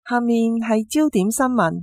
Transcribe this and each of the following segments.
下面係焦點新聞。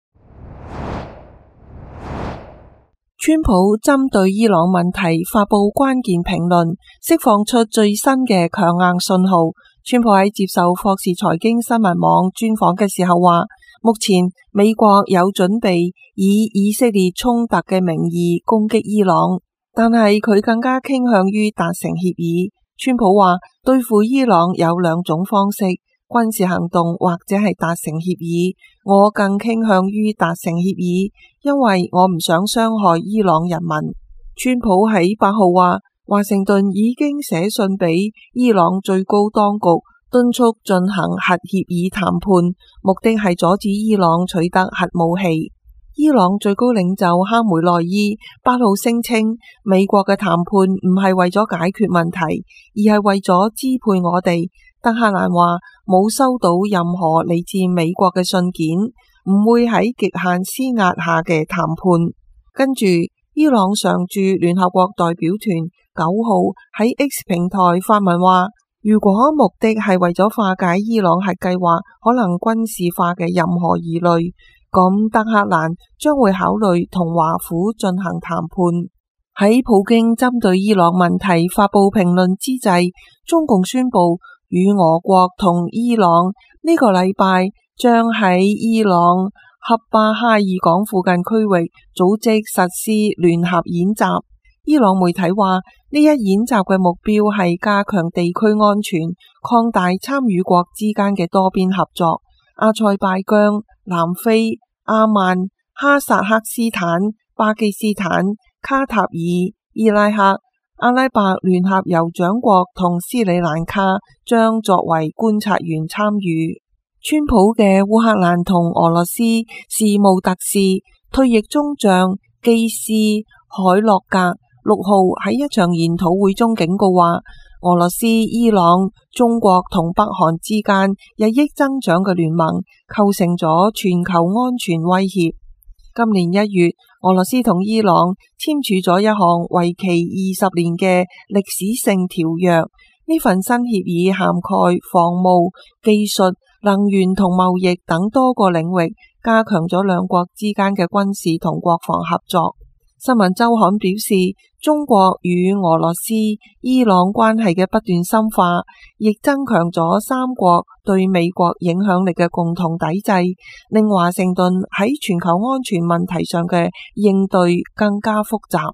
川普針對伊朗問題發佈關鍵評論，釋放出最新嘅強硬信號。川普喺接受霍士財經新聞網專訪嘅時候話，目前美國有準備以以色列衝突嘅名義攻擊伊朗，但係佢更加傾向於達成協議。川普話，對付伊朗有兩種方式，軍事行動或者係達成協議，我更傾向於達成協議，因為我唔想傷害伊朗人民。川普喺8號話，華盛頓已經寫信俾伊朗最高當局，敦促進行核協議談判，目的係阻止伊朗取得核武器。伊朗最高領袖哈梅內伊8號聲稱，美國嘅談判唔係為咗解決問題，而係為咗支配我哋。德黑蘭話冇收到任何嚟自美國嘅信件，唔會喺極限施壓下嘅談判。跟住，伊朗常駐聯合國代表團9號喺 X 平台發文話，如果目的係為咗化解伊朗核計劃可能軍事化嘅任何疑慮，咁德黑蘭將會考慮同華府進行談判。喺普京針對伊朗問題發佈評論之際，中共宣布與俄國同伊朗呢個禮拜將喺伊朗恰巴哈爾港附近區域組織實施聯合演習。伊朗媒體話，呢一演習嘅目標係加強地區安全，擴大參與國之間嘅多邊合作。阿塞拜疆、南非、阿曼、哈薩克斯坦、巴基斯坦、卡塔爾、伊拉克、阿拉伯聯合酋長國同斯里蘭卡將作為觀察員參與。川普嘅烏克蘭同俄羅斯事務特使、退役中將基斯海洛格6號喺一場研討會中警告話，俄羅斯、伊朗、中國同北韓之間日益增長嘅聯盟構成咗全球安全威脅。今年1月，俄羅斯同伊朗簽署咗一項為期20年嘅歷史性條約。呢份新協議涵蓋防務、技術、能源同貿易等多個領域，加強咗兩國之間嘅軍事同國防合作。新聞週刊表示，中國與俄羅斯、伊朗關係嘅不斷深化，亦增強咗三國對美國影響力嘅共同抵制，令華盛頓喺全球安全問題上嘅應對更加複雜。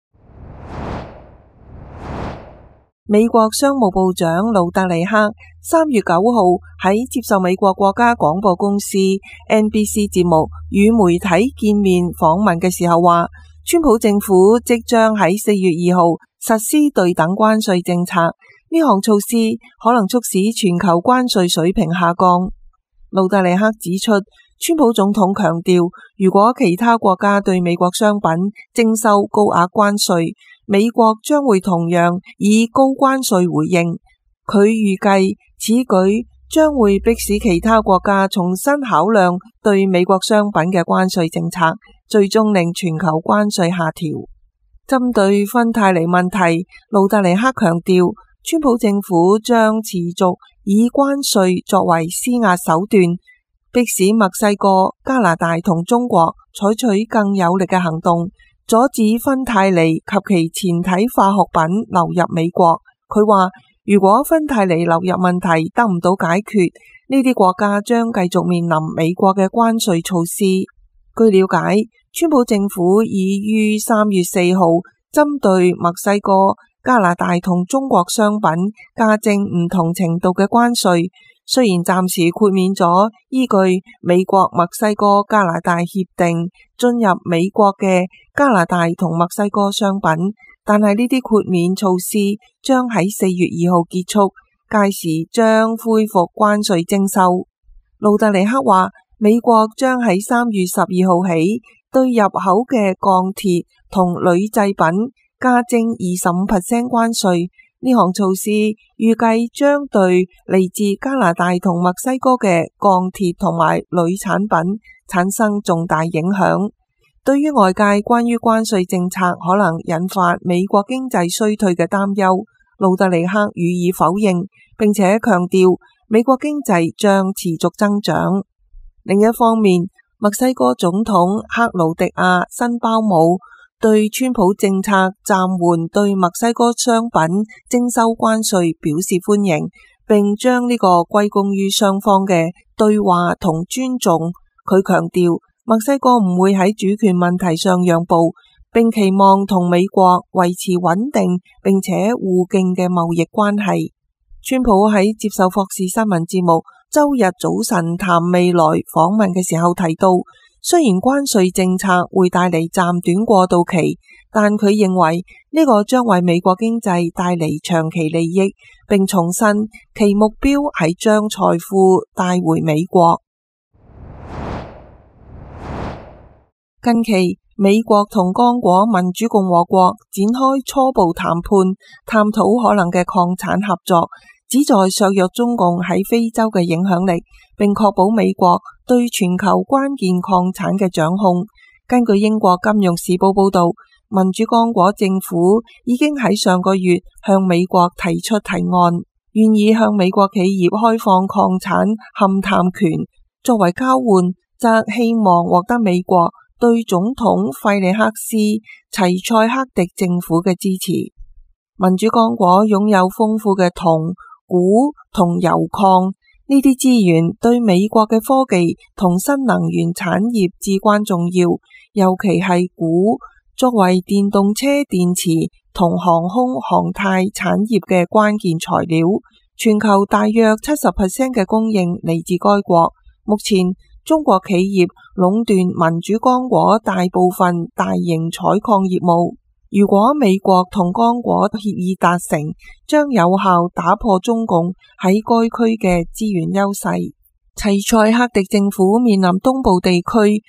美國商務部長盧特尼克3月9號喺接受美國國家廣播公司 NBC 節目與媒體見面訪問嘅時候話，川普政府即將喺4月2號實施對等關稅政策，呢項措施可能促使全球關稅水平下降。盧特尼克指出，川普總統強調，如果其他國家對美國商品徵收高額關稅，美國將會同樣以高關稅回應。佢預計此舉將會迫使其他國家重新考量對美國商品嘅關稅政策，最終令全球關稅下調。針對芬太尼問題，盧特尼克強調，川普政府將持續以關稅作為施壓手段，迫使墨西哥、加拿大同中國採取更有力嘅行動，阻止芬太尼及其前體化學品流入美國。佢話，如果芬太尼流入問題得唔到解決，呢啲國家將繼續面臨美國嘅關稅措施。據了解，川普政府已於3月4號針對墨西哥、加拿大同中國商品加徵唔同程度嘅關稅。雖然暫時豁免咗依據美國墨西哥加拿大協定進入美國嘅加拿大同墨西哥商品，但係呢啲豁免措施將喺4月2號結束，屆時將恢復關稅徵收。盧特尼克話，美國將喺3月12號起對入口嘅鋼鐵同鋁製品加徵25% 關稅。呢項措施預計將對嚟自加拿大同墨西哥嘅鋼鐵同埋鋁產品產生重大影響。對於外界關於關稅政策可能引發美國經濟衰退嘅擔憂，盧特尼克予以否認，並且強調美國經濟將持續增長。 另一方面，墨西哥總統克勞迪亞辛包姆對川普政策暫緩對墨西哥商品徵收關稅表示歡迎，並將呢個歸功於雙方嘅對話同尊重。佢強調墨西哥唔會喺主權問題上讓步，並期望同美國維持穩定並且互敬嘅貿易關係。川普喺接受霍士新聞節目周日早晨談未來訪問嘅時候提到，雖然關稅政策會帶嚟暫短過渡期，但佢認為呢個將為美國經濟帶嚟長期利益，並重申其目標係將財富帶回美國。近期，美國同剛果民主共和國展開初步談判，探討可能嘅礦產合作，旨在削弱中共喺非洲嘅影響力，並確保美國對全球關鍵礦產嘅掌控。根據英國金融時報報道，民主剛果政府已經喺上個月向美國提出提案，願意向美國企業開放礦產勘探權，作為交換，則希望獲得美國對總統費利克斯齊塞克迪政府嘅支持。民主剛果擁有豐富嘅銅、鈷同油礦，呢啲資源對美國嘅科技同新能源產業至關重要，尤其係鈷，作為電動車電池同航空航太產業嘅關鍵材料。全球大約70% 嘅供應嚟自該國。目前中國企業壟斷民主剛果大部分大型採礦業務。如果美國同剛果協議達成，將有效打破中共喺該區嘅資源優勢。齊塞克迪政府面臨東部地區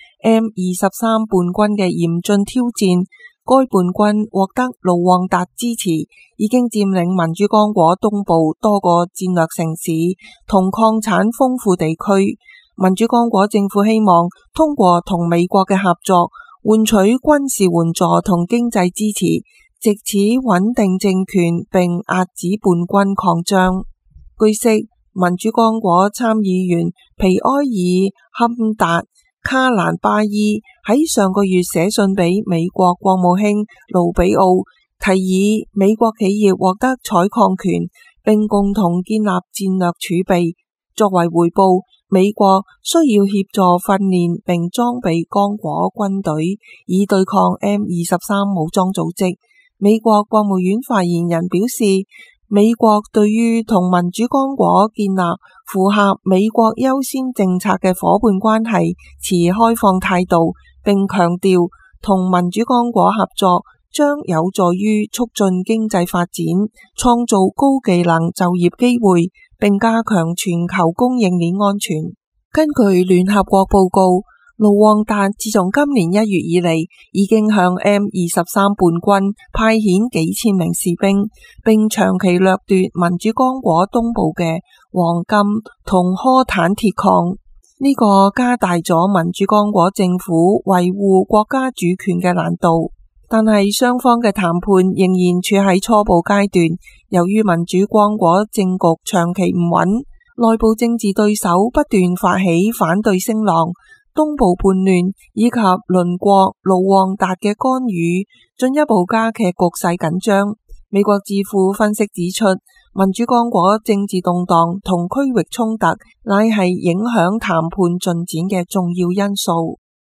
M23 叛軍嘅嚴峻挑戰，該叛軍獲得盧旺達支持，已經佔領民主剛果東部多個戰略城市同礦產豐富地區。民主剛果政府希望通過同美國嘅合作，換取軍事援助同經濟支持，藉此穩定政權並遏止叛軍擴張。據悉，民主剛果參議員皮埃爾坎達卡蘭巴伊喺上個月寫信俾美國國務卿盧比奧，提議美國企業獲得採礦權，並共同建立戰略儲備。作為回報，美國需要協助訓練並裝備剛果軍隊，以對抗 M23 武裝組織。美國國務院發言人表示，美國對於同民主剛果建立符合美國優先政策嘅夥伴關係持開放態度，並強調同民主剛果合作將有助於促進經濟發展，創造高技能就業機會，並加強全球供應鏈安全。根據聯合國報告，盧旺達自從今年1月以嚟，已經向 M23 叛軍派遣幾千名士兵，並長期掠奪民主剛果東部嘅黃金同科坦鐵礦。呢個加大咗民主剛果政府維護國家主權嘅難度。但係雙方嘅談判仍然處喺初步階段，由於民主剛果政局長期唔穩，內部政治對手不斷發起反對聲浪，東部叛亂以及鄰國盧旺達嘅干預進一步加劇局勢緊張。美國智庫分析指出，民主剛果政治動盪同區域衝突乃係影響談判進展嘅重要因素。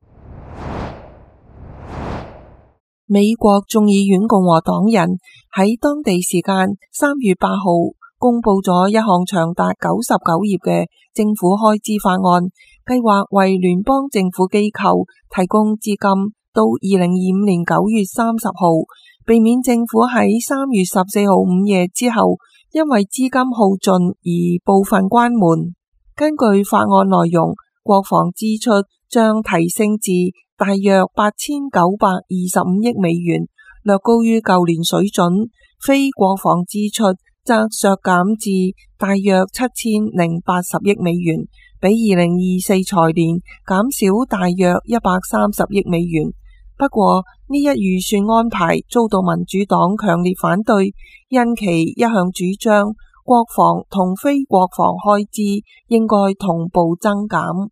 美國眾議院共和黨人喺當地時間3月8號公布咗一項長達99頁嘅政府開支法案，計劃為聯邦政府機構提供資金到2025年9月30號，避免政府喺3月14號午夜之後因為資金耗盡而部分關門。根據法案內容，國防支出將提升至大約8925億美元，略高於舊年水準；非國防支出則削減至大約7080億美元，比2024財年減少大約130億美元。不過呢一預算安排遭到民主黨強烈反對，因其一向主張國防同非國防開支應該同步增減。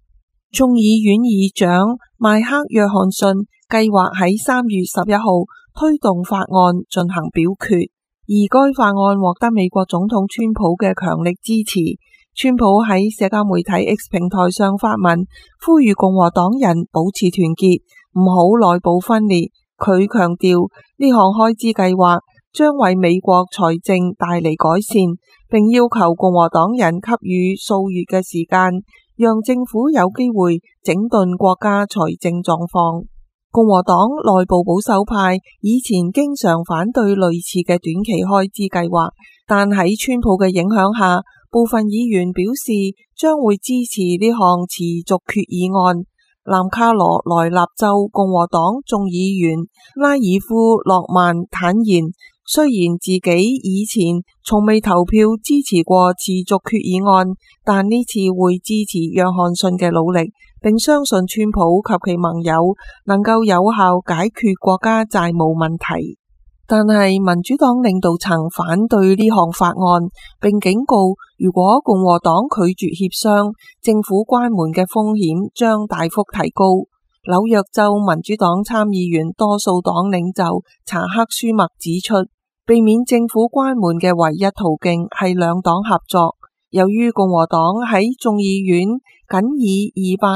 眾議院議長邁克約翰遜計劃喺3月11號推動法案進行表決，而該法案獲得美國總統川普嘅強力支持。川普喺社交媒體 X 平台上發文，呼籲共和黨人保持團結，唔好內部分裂。佢強調呢項開支計劃將為美國財政帶嚟改善，並要求共和黨人給予數月嘅時間，讓政府有機會整頓國家財政狀況。共和黨內部保守派以前經常反對類似嘅短期開支計劃，但喺川普嘅影響下，部分議員表示將會支持呢項持續決議案。南卡羅來納州共和黨眾議員拉爾夫洛曼坦言，雖然自己以前從未投票支持過持續決議案，但呢次會支持約翰遜嘅努力，並相信川普及其盟友能夠有效解決國家債務問題。但係民主黨領導層反對呢項法案，並警告如果共和黨拒絕協商，政府關門嘅風險將大幅提高。紐約州民主黨參議員多數黨領袖查克舒默指出，避免政府關門嘅唯一途徑係兩黨合作。由於共和黨喺眾議院僅以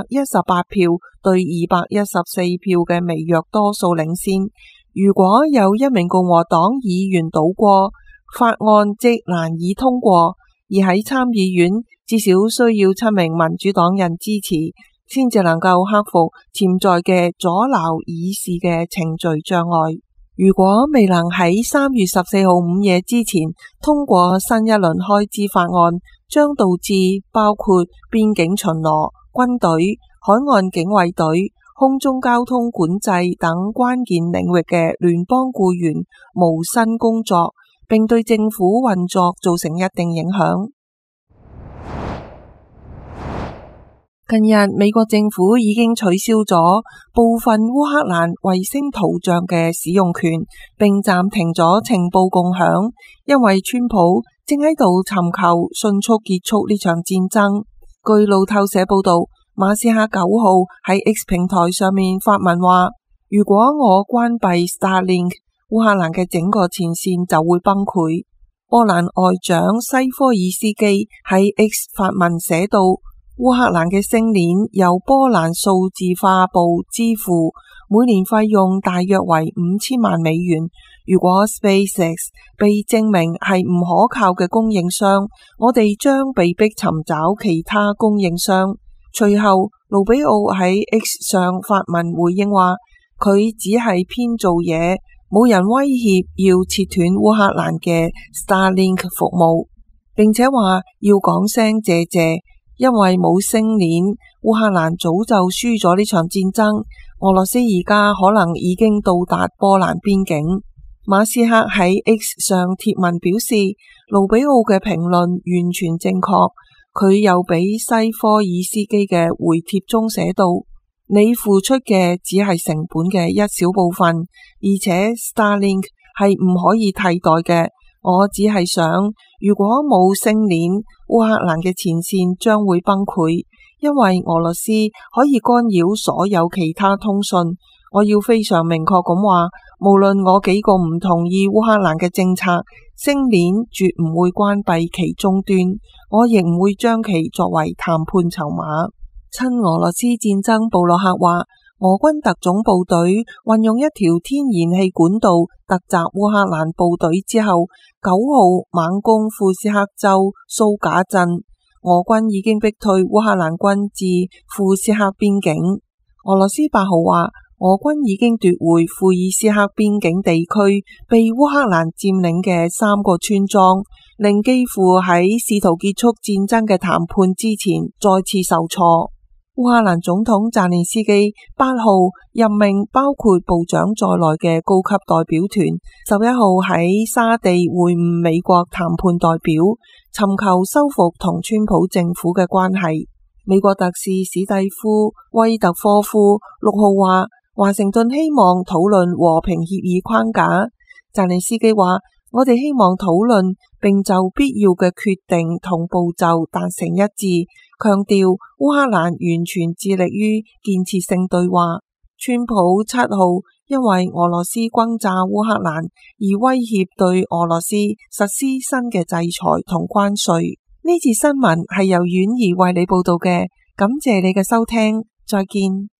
218票對214票嘅微弱多數領先，如果有一名共和黨議員倒過，法案即難以通過，而喺參議院至少需要7名民主黨人支持，先至能夠克服潛在嘅阻撓議事嘅程序障礙。如果未能喺3月14號午夜之前通過新一輪開支法案，將導致包括邊境巡邏、軍隊、海岸警衛隊、空中交通管制等關鍵領域嘅聯邦僱員無薪工作，並對政府運作造成一定影響。近日，美國政府已經取消咗部分烏克蘭衛星圖像嘅使用權，並暫停咗情報共享，因為川普正喺度尋求迅速結束呢場戰爭。據路透社報道，馬斯克9號喺 X 平台上面發文話，如果我關閉 Starlink， 烏克蘭嘅整個前線就會崩潰。波蘭外長西科爾斯基喺 X 發文寫道，烏克蘭嘅星鏈由波蘭數字化部支付，每年費用大約為5000萬美元。如果 SpaceX 被證明係唔可靠嘅供應商，我哋將被迫尋找其他供應商。隨後，盧比奧喺 X 上發文回應話，佢只係編造嘢，冇人威脅要切斷烏克蘭嘅 Starlink 服務，並且話要講聲謝謝，因為冇星鏈，烏克蘭早就輸咗呢場戰爭。俄羅斯而家可能已經到達波蘭邊境。馬斯克喺 X 上貼文表示，盧比奧嘅評論完全正確。佢又俾西科爾斯基嘅回帖中寫道，你付出嘅只係成本嘅一小部分，而且 Starlink 係唔可以替代嘅。我只係想，如果冇星鏈，烏克蘭嘅前線將會崩潰，因為俄羅斯可以干擾所有其他通訊。我要非常明確咁話，無論我幾個唔同意烏克蘭嘅政策，星鏈絕唔會關閉其終端，我亦唔會將其作為談判籌碼。親俄羅斯戰爭部落客話，俄軍特種部隊運用一條天然氣管道突襲烏克蘭部隊之後，9號猛攻庫斯克州蘇賈鎮，俄軍已經逼退烏克蘭軍至庫斯克邊境。俄羅斯8號話，俄軍已經奪回庫爾斯克邊境地區被烏克蘭佔領嘅3個村莊，令基輔喺試圖結束戰爭嘅談判之前再次受挫。烏克蘭總統澤連斯基8號任命包括部長在內嘅高級代表團，11號喺沙地會晤美國談判代表，尋求修復同川普政府嘅關係。美國特使史蒂夫威特科夫6號話，華盛頓希望討論和平協議框架。澤連斯基話，我哋希望討論並就必要嘅決定同步驟達成一致， 強調烏克蘭完全致力於建設性對話。川普7號因為俄羅斯轟炸烏克蘭而威脅對俄羅斯實施新嘅制裁同關稅。呢節新聞係由婉兒為你報道嘅，感謝你嘅收聽，再見。